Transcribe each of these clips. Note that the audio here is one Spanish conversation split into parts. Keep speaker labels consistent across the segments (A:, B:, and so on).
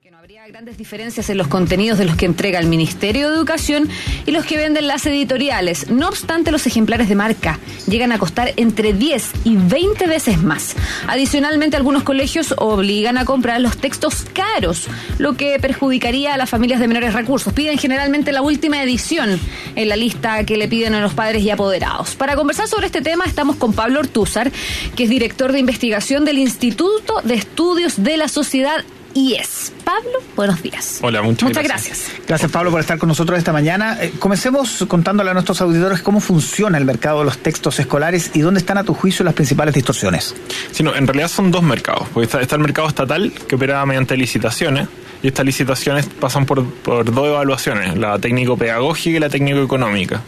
A: Que no habría grandes diferencias en los contenidos de los que entrega el Ministerio de Educación y los que venden las editoriales. No obstante, los ejemplares de marca llegan a costar entre 10 y 20 veces más. Adicionalmente, algunos colegios obligan a comprar los textos caros, lo que perjudicaría a las familias de menores recursos. Piden generalmente la última edición en la lista que le piden a los padres y apoderados. Para conversar sobre este tema estamos con Pablo Ortúzar, que es director de investigación del Instituto de Estudios de la Sociedad IES. Pablo, buenos días.
B: Hola, muchas gracias.
C: Gracias, Pablo, por estar con nosotros esta mañana. Comencemos contándole a nuestros auditores cómo funciona el mercado de los textos escolares y dónde están, a tu juicio, las principales distorsiones.
B: Sí, no, en realidad son dos mercados. Porque está el mercado estatal, que opera mediante licitaciones, y estas licitaciones pasan por dos evaluaciones, la técnico-pedagógica y la técnico-económica.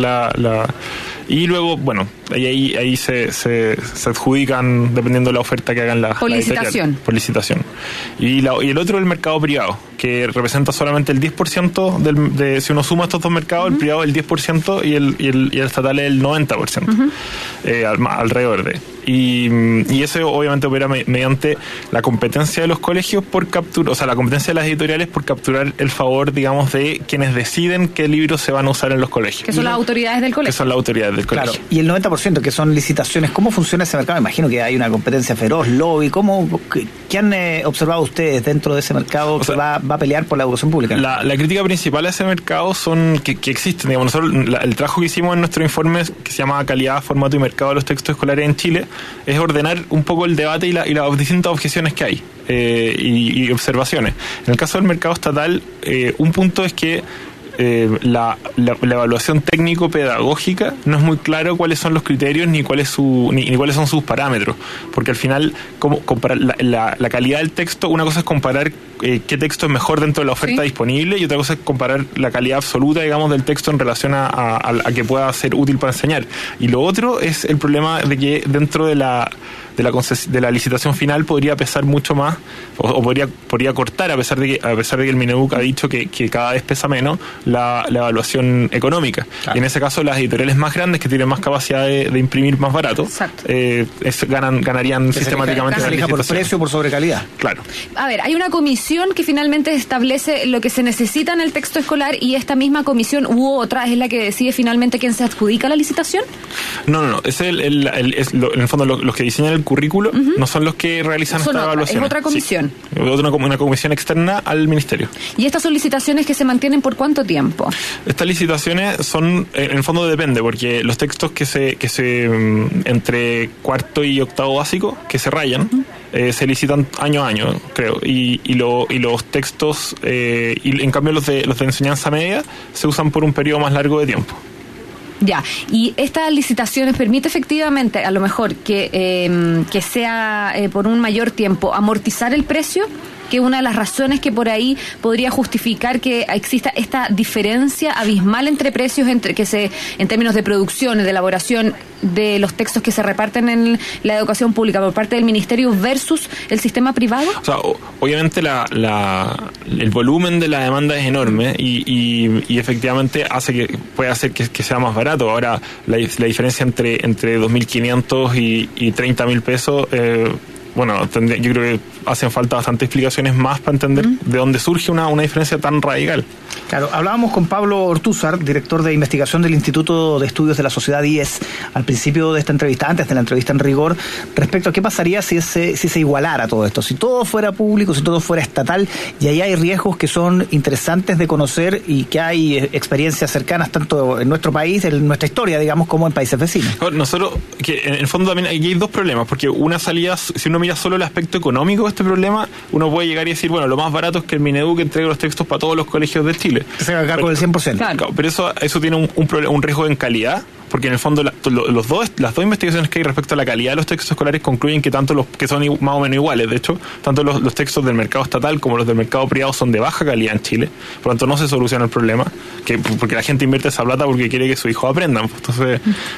B: Y luego, bueno, ahí se adjudican dependiendo de la oferta que hagan las
A: licitación.
B: Por licitación. Y el otro es el mercado privado, que representa solamente el 10% si uno suma estos dos mercados, el privado el 10% y el estatal el 90%, alrededor de. Y eso obviamente opera mediante la competencia de los colegios por capturar, o sea, la competencia de las editoriales por capturar el favor, digamos, de quienes deciden qué libros se van a usar en los colegios.
A: Que son las autoridades del colegio.
B: Que son las autoridades del colegio.
C: Claro. Y el 90%, que son licitaciones, ¿cómo funciona ese mercado? Me imagino que hay una competencia feroz, lobby. ¿Qué han observado ustedes dentro de ese mercado que va a pelear por la educación pública?
B: La crítica principal a ese mercado son que existen, digamos, nosotros el trabajo que hicimos en nuestro informe, que se llama Calidad, Formato y Mercado de los Textos Escolares en Chile, es ordenar un poco el debate y las distintas objeciones que hay y observaciones. En el caso del mercado estatal, un punto es que la evaluación técnico-pedagógica no es muy claro cuáles son los criterios ni cuáles son sus parámetros, porque al final comparar la calidad del texto, una cosa es comparar qué texto es mejor dentro de la oferta disponible y otra cosa es comparar la calidad absoluta, digamos, del texto en relación a que pueda ser útil para enseñar. Y lo otro es el problema de que dentro de la licitación final podría pesar mucho más o podría cortar, a pesar de que el Mineduc ha dicho que cada vez pesa menos la evaluación económica. Claro. Y en ese caso las editoriales más grandes, que tienen más capacidad de imprimir más barato, ganarían sistemáticamente.
C: Se elija por precio, por sobrecalidad.
B: Claro.
A: A ver, hay una comisión que finalmente establece lo que se necesita en el texto escolar, y esta misma comisión u otra es la que decide finalmente quién se adjudica la licitación. No.
B: Es en el fondo los que diseñan el currículo no son los que realizan esta evaluación.
A: Es otra comisión.
B: Sí. Una comisión externa al ministerio.
A: ¿Y estas son licitaciones que se mantienen por cuánto tiempo?
B: Estas licitaciones son, en el fondo depende, porque los textos que se entre cuarto y octavo básico, que se rayan, se licitan año a año, creo, y los textos, y en cambio los de enseñanza media se usan por un periodo más largo de tiempo.
A: Ya, y estas licitaciones permite efectivamente, a lo mejor, que sea por un mayor tiempo, amortizar el precio, que una de las razones que por ahí podría justificar que exista esta diferencia abismal entre precios, en términos de producción, de elaboración de los textos que se reparten en la educación pública por parte del ministerio versus el sistema privado. O sea,
B: obviamente el volumen de la demanda es enorme y efectivamente puede hacer que sea más barato. Ahora, la diferencia entre 2.500 y 30.000 pesos, bueno, yo creo que hacen falta bastantes explicaciones más para entender de dónde surge una diferencia tan radical.
C: Claro, hablábamos con Pablo Ortúzar, director de investigación del Instituto de Estudios de la Sociedad IES, al principio de esta entrevista, antes de la entrevista en rigor, respecto a qué pasaría si se igualara todo esto, si todo fuera público, si todo fuera estatal, y ahí hay riesgos que son interesantes de conocer y que hay experiencias cercanas tanto en nuestro país, en nuestra historia, digamos, como en países vecinos.
B: Nosotros, que en el fondo también aquí hay dos problemas, porque una salida, si uno mira solo el aspecto económico de este problema, uno puede llegar y decir, bueno, lo más barato es que el Mineduc entregue los textos para todos los colegios de Chile.
C: Que se haga cargo del 100%.
B: Claro, pero eso tiene un riesgo en calidad, porque en el fondo las dos investigaciones que hay respecto a la calidad de los textos escolares concluyen que tanto los que son más o menos iguales, de hecho, tanto los textos del mercado estatal como los del mercado privado son de baja calidad en Chile, por lo tanto no se soluciona el problema, porque la gente invierte esa plata porque quiere que sus hijos aprendan, entonces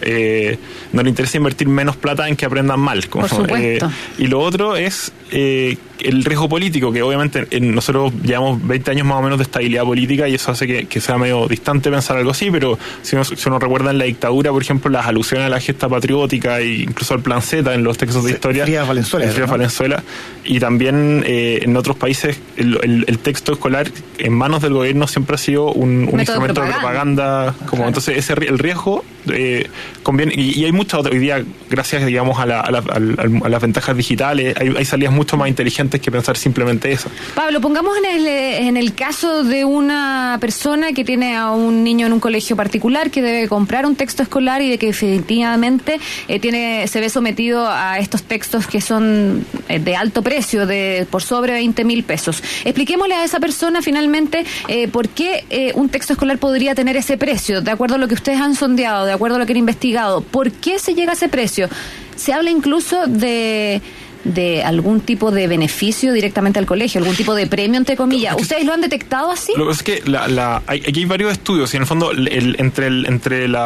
B: no le interesa invertir menos plata en que aprendan mal.
A: Por supuesto.
B: Y lo otro es el riesgo político, que obviamente nosotros llevamos 20 años más o menos de estabilidad política y eso hace que sea medio distante pensar algo así, pero si uno recuerda en la dictadura dictadura, por ejemplo, las alusiones a la gesta patriótica e incluso al plan Z en los textos de historia.
C: Frías Valenzuela.
B: Y también en otros países el texto escolar en manos del gobierno siempre ha sido un instrumento de propaganda. Entonces el riesgo conviene, y hay muchas otras. Hoy día, gracias, digamos, a las ventajas digitales, hay salidas mucho más inteligentes que pensar simplemente eso.
A: Pablo, pongamos en el caso de una persona que tiene a un niño en un colegio particular que debe comprar un texto escolar y de que definitivamente se ve sometido a estos textos que son de alto precio, por sobre 20.000 pesos. Expliquémosle a esa persona finalmente por qué un texto escolar podría tener ese precio, de acuerdo a lo que ustedes han sondeado, de acuerdo a lo que han investigado. ¿Por qué se llega a ese precio? Se habla incluso de algún tipo de beneficio directamente al colegio, algún tipo de premio, entre comillas. ¿Ustedes lo han detectado así?
B: Lo que pasa es que aquí hay varios estudios y en el fondo entre el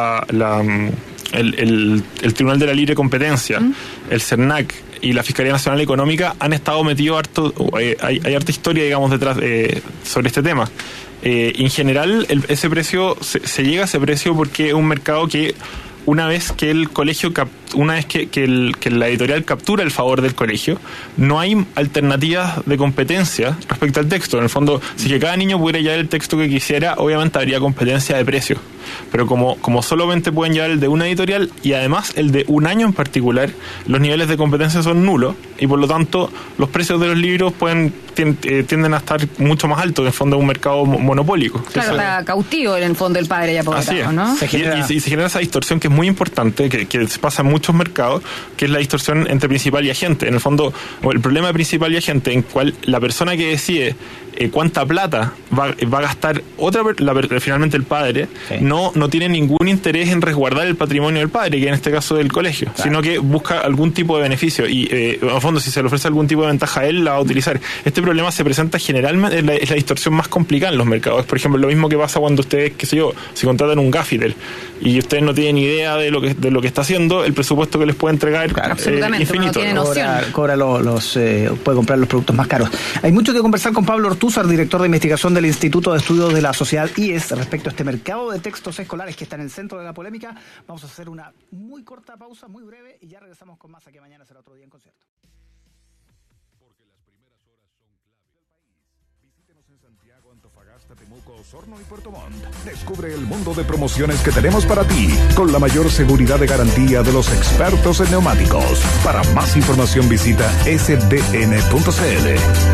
B: Tribunal de la Libre Competencia, el CERNAC y la Fiscalía Nacional Económica han estado metidos hay harta historia, digamos, detrás sobre este tema. En general, ese precio se llega a ese precio porque es un mercado que una vez que el colegio, que la editorial captura el favor del colegio, no hay alternativas de competencia respecto al texto. En el fondo, si que cada niño pudiera llevar el texto que quisiera, obviamente habría competencia de precio. Pero como solamente pueden llevar el de una editorial y además el de un año en particular, los niveles de competencia son nulos y por lo tanto los precios de los libros tienden a estar mucho más altos. En el fondo es un mercado monopólico.
A: Claro, está cautivo en el fondo el padre ya por acá, ¿no?
B: Y se genera esa distorsión que es muy importante, que se pasa en muchos mercados, que es la distorsión entre principal y agente. En el fondo, el problema de principal y agente, en cual la persona que decide cuánta plata va a gastar finalmente el padre, sí, no tiene ningún interés en resguardar el patrimonio del padre, que en este caso del colegio, claro, sino que busca algún tipo de beneficio y en el fondo si se le ofrece algún tipo de ventaja a él, la va a utilizar. Este problema se presenta generalmente, es la distorsión más complicada en los mercados. Por ejemplo, lo mismo que pasa cuando ustedes, si contratan un gaffiter y ustedes no tienen idea de lo que está haciendo, el presupuesto que les puede entregar, claro, infinito.
C: Puede comprar los productos más caros. Hay mucho que conversar con Pablo Ortúzar, director de investigación del Instituto de Estudios de la Sociedad IES, respecto a este mercado de textos escolares que está en el centro de la polémica. Vamos a hacer una muy corta pausa, muy breve, y ya regresamos con más. Aquí mañana será otro día en concierto.
D: Porque las primeras horas son clave del país. Visítenos en Santiago, Antofagasta, Temuco, Osorno y Puerto Montt. Descubre el mundo de promociones que tenemos para ti, con la mayor seguridad de garantía de los expertos en neumáticos. Para más información visita sdn.cl.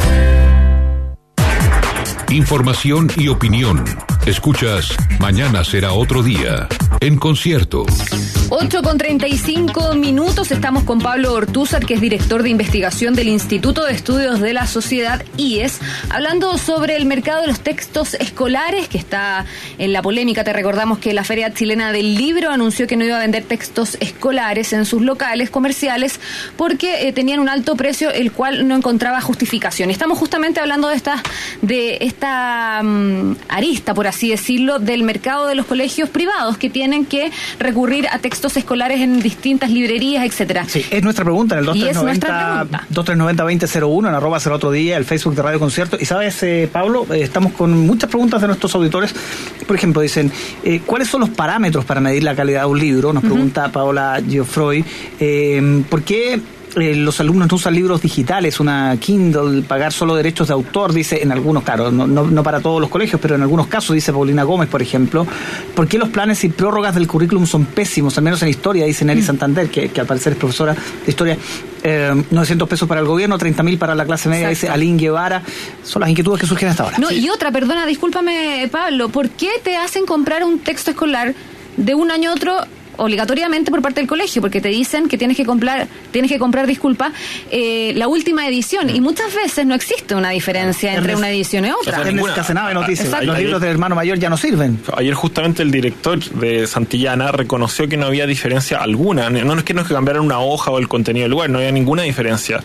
D: Información y opinión. Escuchas Mañana será otro día. En concierto.
A: 8:35. Estamos con Pablo Ortúzar, que es director de investigación del Instituto de Estudios de la Sociedad IES, hablando sobre el mercado de los textos escolares, que está en la polémica. Te recordamos que la Feria Chilena del Libro anunció que no iba a vender textos escolares en sus locales comerciales porque tenían un alto precio, el cual no encontraba justificación. Estamos justamente hablando de esta arista, por así decirlo, del mercado de los colegios privados que tienen que recurrir a textos escolares en distintas librerías, etcétera.
C: Sí, es nuestra pregunta en el 2390-2001, en @ será otro día, el Facebook de Radio Concierto. Y sabes, Pablo, estamos con muchas preguntas de nuestros auditores. Por ejemplo, dicen, ¿cuáles son los parámetros para medir la calidad de un libro? Nos pregunta Paola Geoffroy. ¿Por qué los alumnos no usan libros digitales, una Kindle, pagar solo derechos de autor? Dice, en algunos, claro, no para todos los colegios, pero en algunos casos, dice Paulina Gómez, por ejemplo. ¿Por qué los planes y prórrogas del currículum son pésimos, al menos en historia? Dice Nelly Santander, que al parecer es profesora de historia. 900 pesos para el gobierno, 30.000 para la clase media. Exacto. Dice Aline Guevara. Son las inquietudes que surgen hasta ahora.
A: No, sí. Y otra, perdona, discúlpame, Pablo, ¿por qué te hacen comprar un texto escolar de un año a otro obligatoriamente por parte del colegio? Porque te dicen que tienes que comprar, la última edición, y muchas veces no existe una diferencia entre una edición y otra.
C: Casenave nos dice, los libros del hermano mayor ya no sirven.
B: Ayer justamente el director de Santillana reconoció que no había diferencia alguna. No es que cambiaran una hoja o el contenido del lugar, no había ninguna diferencia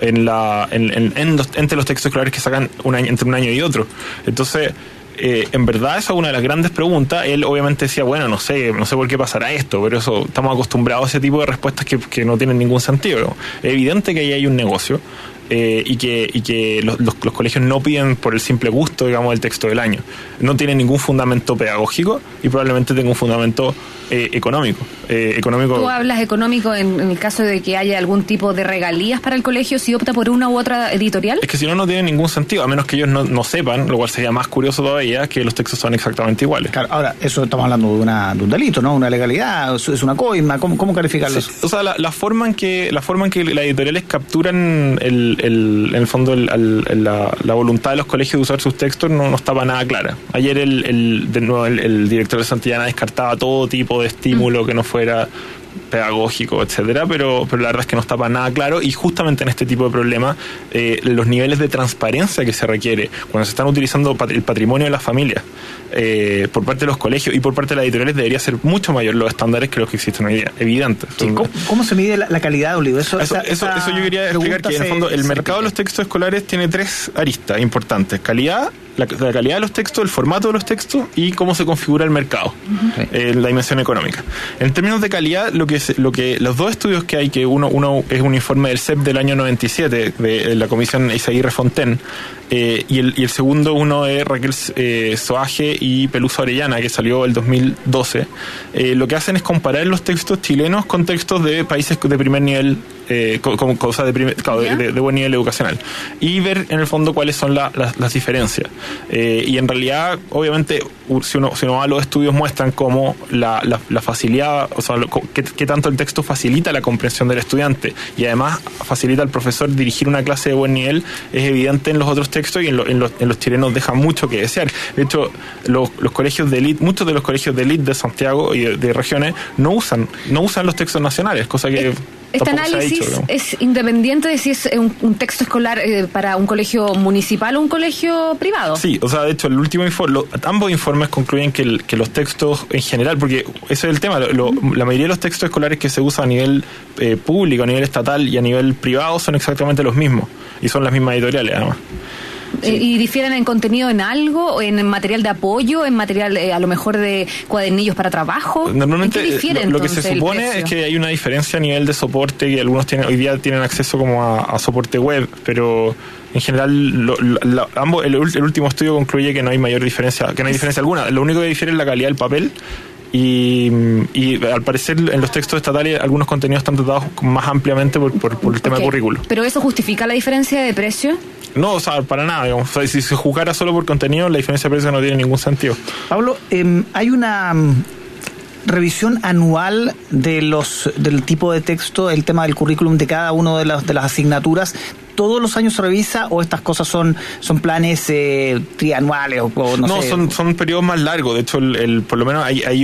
B: entre los textos escolares que sacan entre un año y otro. Entonces, en verdad esa es una de las grandes preguntas. Él obviamente decía, bueno, no sé por qué pasará esto, pero eso, estamos acostumbrados a ese tipo de respuestas que no tienen ningún sentido. Es evidente que ahí hay un negocio. y que los colegios no piden por el simple gusto, digamos, del texto del año. No tiene ningún fundamento pedagógico y probablemente tenga un fundamento económico.
A: ¿Tú hablas económico en el caso de que haya algún tipo de regalías para el colegio si opta por una u otra editorial?
B: Es que si no tiene ningún sentido, a menos que ellos no sepan, lo cual sería más curioso todavía, que los textos son exactamente iguales.
C: Claro, ahora, eso estamos hablando de un delito, ¿no? Una legalidad, es una coima, ¿cómo calificarlo?
B: Sí, o sea, la forma en que las editoriales capturan en el fondo la voluntad de los colegios de usar sus textos no está para nada clara. Ayer el director de Santillana descartaba todo tipo de estímulo que no fuera pedagógico, etcétera, pero la verdad es que no está para nada claro, y justamente en este tipo de problemas los niveles de transparencia que se requiere cuando se están utilizando el patrimonio de las familias por parte de los colegios y por parte de las editoriales debería ser mucho mayor los estándares que los que existen hoy día, evidentes.
C: Sí, ¿cómo se mide la calidad de un libro?
B: Eso yo quería explicar, que en el fondo el mercado de los textos escolares tiene 3 aristas importantes: calidad, la calidad de los textos, el formato de los textos y cómo se configura el mercado, la dimensión económica. En términos de calidad, lo que los 2 estudios que hay, que uno es un informe del CEP del año 97 de la Comisión Isaguirre Fontaine, y el segundo uno de Raquel Soaje y Peluso Orellana, que salió el 2012. Lo que hacen es comparar los textos chilenos con textos de países de primer nivel, de buen nivel educacional, y ver en el fondo cuáles son las diferencias. Y en realidad, obviamente, si uno va a los estudios, muestran cómo la facilidad, o sea, qué tanto el texto facilita la comprensión del estudiante y además facilita al profesor dirigir una clase de buen nivel, es evidente en los otros textos, y en los chilenos deja mucho que desear. De hecho, los colegios de élite, muchos de los colegios de élite de Santiago y de regiones no usan los textos nacionales, cosa que
A: este análisis es independiente de si es un texto escolar para un colegio municipal o un colegio privado.
B: Sí, o sea, de hecho, el último informe, ambos informes concluyen que los textos en general, porque ese es el tema, la mayoría de los textos escolares que se usan a nivel público, a nivel estatal y a nivel privado son exactamente los mismos, y son las mismas editoriales, además.
A: Sí. ¿Y difieren en contenido en algo? ¿En material de apoyo? ¿En material a lo mejor de cuadernillos para trabajo?
B: Normalmente
A: ¿En qué difiere,
B: lo que se supone es que hay una diferencia a nivel de soporte, que algunos hoy día tienen acceso como a soporte web, pero en general el último estudio concluye que no hay mayor diferencia, que no hay diferencia alguna. Lo único que difiere es la calidad del papel. Y al parecer en los textos estatales algunos contenidos están tratados más ampliamente por el tema de currículo.
A: ¿Pero eso justifica la diferencia de precio?
B: No, o sea, para nada, digamos. O sea, si se juzgara solo por contenido, la diferencia de precio no tiene ningún sentido.
C: Pablo, hay una revisión anual del tipo de texto, el tema del currículum de cada una de las asignaturas. ¿Todos los años se revisa o estas cosas son planes trianuales o no sé?
B: Son periodos más largos. De hecho, por lo menos hay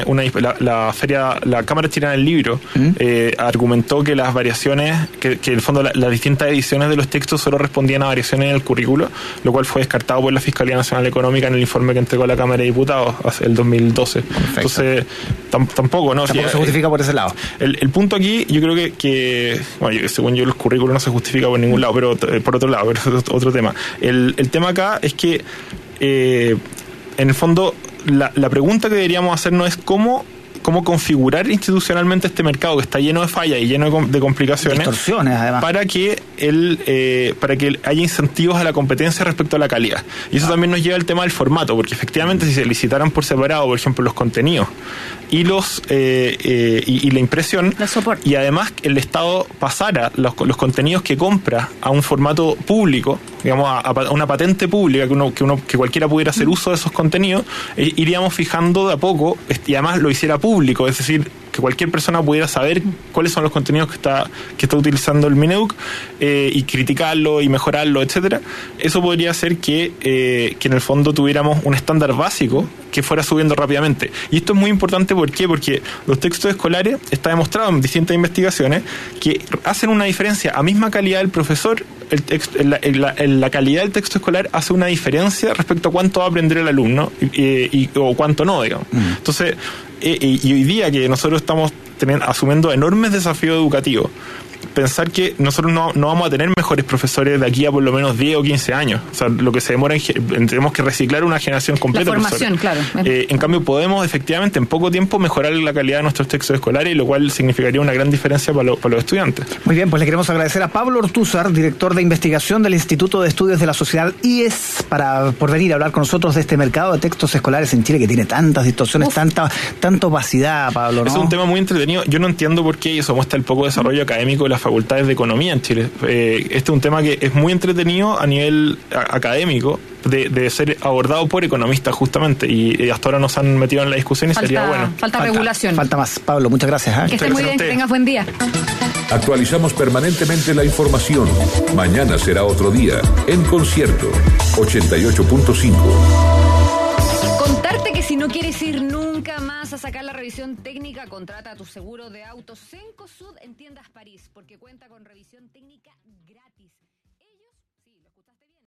B: la Cámara Chilena del Libro argumentó que las variaciones, que en el fondo las distintas ediciones de los textos solo respondían a variaciones en el currículo, lo cual fue descartado por la Fiscalía Nacional Económica en el informe que entregó la Cámara de Diputados el 2012. Perfecto. Entonces, tampoco, ¿no?
C: Tampoco se justifica por ese lado.
B: El punto aquí, yo creo que bueno, según yo, los currículos no se justifica por ningún lado, pero por otro lado, pero es otro tema. El tema acá es que en el fondo la pregunta que deberíamos hacernos es cómo configurar institucionalmente este mercado que está lleno de fallas y lleno de complicaciones,
C: distorsiones, además,
B: para que haya incentivos a la competencia respecto a la calidad. Y eso también nos lleva al tema del formato, porque efectivamente si se licitaran por separado, por ejemplo, los contenidos y y la impresión, y además el Estado pasara los contenidos que compra a un formato público, digamos a una patente pública, que cualquiera pudiera hacer uso de esos contenidos, iríamos fijando de a poco, y además lo hiciera público, es decir, que cualquier persona pudiera saber cuáles son los contenidos que está utilizando el Mineduc, y criticarlo y mejorarlo, etcétera. Eso podría hacer que en el fondo tuviéramos un estándar básico que fuera subiendo rápidamente. Y esto es muy importante, ¿por qué? Porque los textos escolares, está demostrado en distintas investigaciones, que hacen una diferencia a misma calidad del profesor. La calidad del texto escolar hace una diferencia respecto a cuánto va a aprender el alumno o cuánto no, digamos. Entonces, y hoy día que nosotros estamos asumiendo enormes desafíos educativos, pensar que nosotros no vamos a tener mejores profesores de aquí a por lo menos 10 o 15 años. O sea, lo que se demora tenemos que reciclar una generación completa.
A: La formación, claro.
B: En cambio, podemos efectivamente en poco tiempo mejorar la calidad de nuestros textos escolares, lo cual significaría una gran diferencia para los estudiantes.
C: Muy bien, pues le queremos agradecer a Pablo Ortúzar, director de investigación del Instituto de Estudios de la Sociedad IES, por venir a hablar con nosotros de este mercado de textos escolares en Chile que tiene tantas distorsiones, tanta opacidad, Pablo, ¿no?
B: Es un tema muy entretenido. Yo no entiendo por qué eso muestra el poco desarrollo académico de las facultades de economía en Chile. Este es un tema que es muy entretenido a nivel académico de ser abordado por economistas justamente, y hasta ahora nos han metido en la discusión y sería bueno.
A: Falta regulación.
C: Falta más. Pablo, muchas gracias.
A: Que estés muy bien, que tengas buen día.
D: Actualizamos permanentemente la información. Mañana será otro día. En Concierto 88.5.
A: Contarte que si no quieres ir nunca más a sacar la revisión técnica, contrata tu seguro de auto Cencosud en Tiendas París, porque cuenta con revisión técnica gratis.